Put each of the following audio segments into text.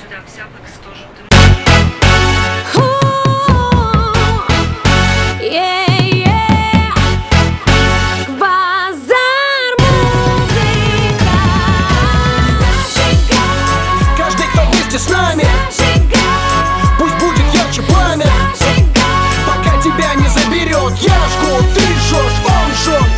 когда вся в экстоже. Каждый, кто вместе с нами, пусть будет ярче пламя, пока тебя не заберет. Я жгу, ты жжешь, он жжет.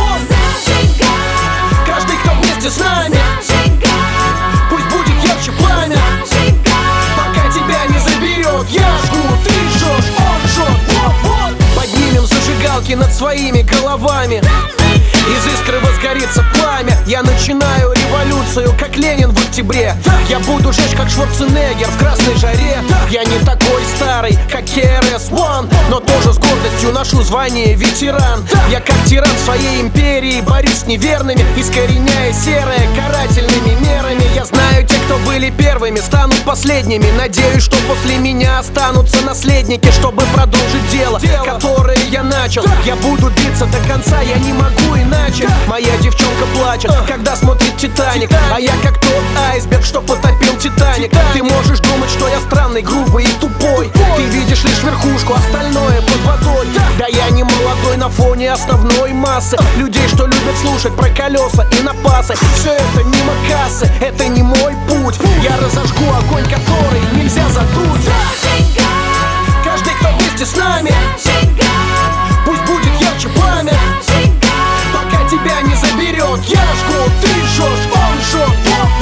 Каждый, кто вместе с нами, пусть будет ярче пламя, пока тебя не заберет. Я жгу, ты жжешь, он жжет. Поднимем зажигалки над своими головами, из искры возгорится пламя. Я начинаю революцию, как Ленин в октябре. Я буду жечь, как Шварценеггер в красной жаре. Я не такой старый, как KRS-One, но тоже с гордостью ношу звание ветеран. Я как тиран своей империи борюсь с неверными, искореняя серое карательными мерами. Я знаю, те, кто были первыми, станут последними. Надеюсь, что после меня останутся наследники, чтобы продолжить дело, которое я начал. Я буду биться до конца, я не могу иначе. Моя девчонка плачет, когда смотрит Титаник, а я как тот айсберг, что потопил Титаник. Ты можешь думать, что я странный, грубый и тупой. Ты видишь лишь верхушку, остальное под водой. Да я не молодой на фоне основной массы людей, что любят слушать про колеса и напасы. Все это мимо кассы, это не мой путь. Я разожгу огонь, который нельзя задуть. Каждый, кто вместе с нами, пусть будет ярче пламя, пока тебя не заберет. Я жгу, ты жжешь, он жжет.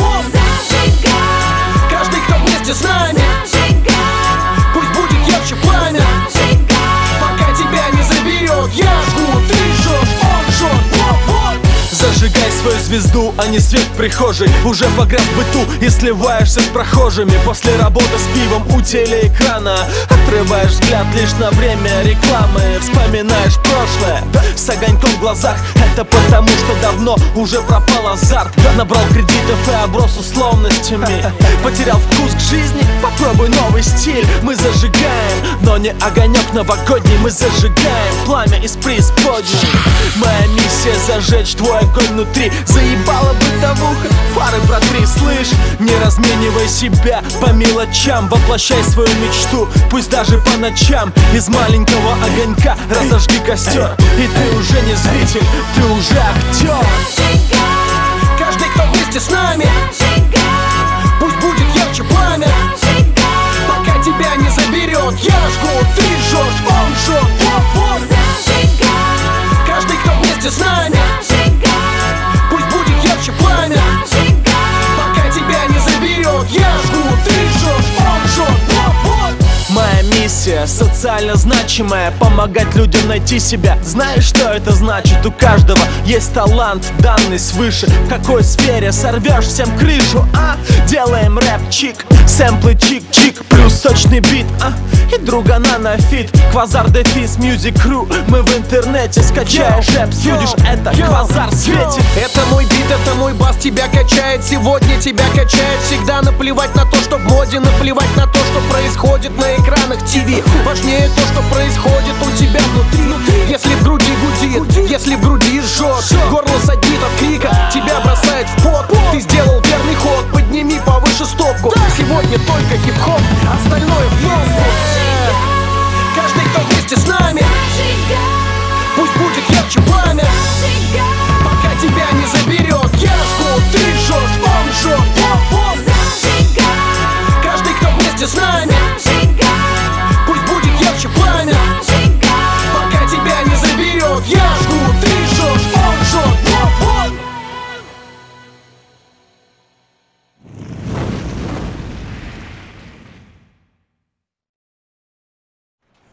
Каждый, кто вместе с нами, пусть будет ярче пламя, пока тебя не заберет. Я жгу, ты жжешь, он жжет. Зажигай свою звезду, а не свет в прихожей. Уже погряз в быту и сливаешься с прохожими. После работы с пивом у телеэкрана отрываешь взгляд лишь на время рекламы. Вспоминаешь прошлое с огоньком в глазах. Это потому, что давно уже пропал азарт. Набрал кредитов и оброс условностями. Потерял вкус к жизни, попробуй новый стиль. Мы зажигаем, но не огонек новогодний. Мы зажигаем пламя из преисподней. Моя миссия зажечь твой огонь внутри. Заебала бытовуха, фары протри, слышь. Не разменивай себя по мелочам. Воплощай свою мечту, пусть даже по ночам. Из маленького огонька разожги костер. И ты уже не зритель, ты уже актер. Каждый, кто вместе с нами, пусть будет ярче пламя, пока тебя не заберет. Я жгу, ты жжешь, он жжет. Каждый, кто вместе с нами, пусть будет ярче пламя, пока тебя не заберет. Я жгу, ты жжешь, он жжет. Моя миссия социально значимая, помогать людям найти себя. Знаешь, что это значит? У каждого есть талант, данный свыше. В какой сфере сорвешь всем крышу, а? Делаем рэп-чик, сэмплы чик-чик, плюс сочный бит, а? И другана на фит, Квазар Дефис Music Crew. Мы в интернете, скачаешь рэп, судишь, это Квазар светит. Это мой бит, это мой бас, тебя качает. Сегодня тебя качает. Всегда наплевать на то, что в моде, наплевать на то, что происходит на экранах ТВ. Важнее то, что происходит у тебя внутри. Если в груди гудит, если в груди жжет, горло саднит от крика, тебя бросает в пот. Ты сделал верный ход, подними повыше стопку. Сегодня только хип-хоп.